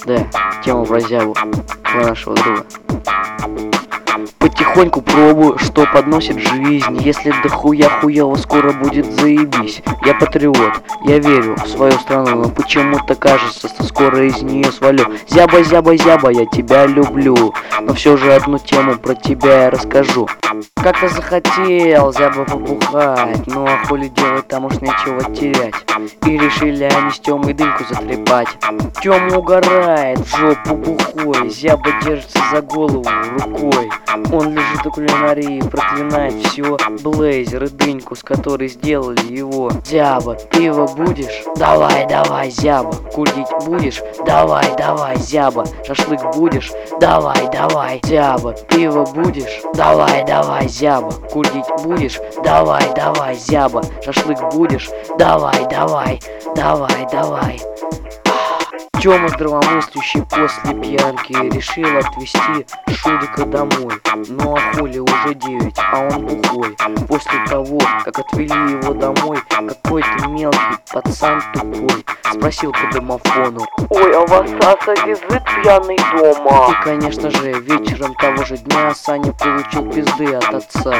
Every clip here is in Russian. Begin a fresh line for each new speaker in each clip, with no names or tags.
Да, тему про зябу, про нашего друга. Потихоньку пробую, что подносит жизнь. Если дохуя хуёво, скоро будет заебись. Я патриот, я верю в свою страну, но почему-то кажется, что скоро из нее свалю. Зяба, зяба, зяба, я тебя люблю, но все же одну тему про тебя я расскажу. Как-то захотел зяба побухать, ну а хули делать, там уж нечего терять. И решили они с Тёмой дымку затрепать. Тёма угорает, в жопу бухой, зяба держится за голову рукой. Он лежит у кулинарии, проклинает все, блейзер и дыньку, с которой сделали его. Зяба, пиво будешь? Давай, давай, зяба. Курить будешь? Давай, давай, зяба. Шашлык будешь? Давай, давай, зяба. Пиво будешь? Давай, давай, зяба. Курить будешь? Давай, давай, зяба. Шашлык будешь? Давай, давай, давай, давай. Тёма здравомыслящий после пьянки решил отвезти Шурика домой. Ну а хули, уже 9, а он бухой. После того, как отвели его домой, какой-то мелкий пацан тупой спросил по домофону:
ой, а вас Саса визит пьяный дома?
И конечно же, вечером того же дня Саня получил пизды от отца.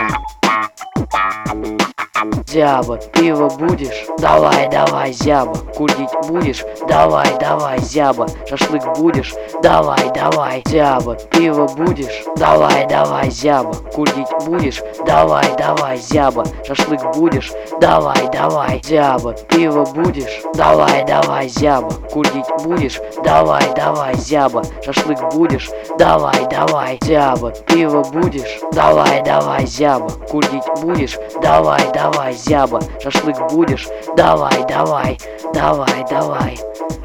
Зяба, пиво будешь? Давай, давай, зяба. Курить будешь? Давай, давай, зяба. Шашлык будешь? Давай, давай, зяба. Пиво будешь? Давай, давай, зяба. Курить будешь? Давай, давай, зяба. Шашлык будешь? Давай, давай, зяба. Пиво будешь? Давай, давай, зяба. Курить будешь? Давай, давай, зяба. Шашлык будешь? Давай, давай, зяба. Пиво будешь? Давай, давай, зяба. Курить будешь? Давай, давай, зяба. Шашлык будешь? Давай, давай, давай, давай.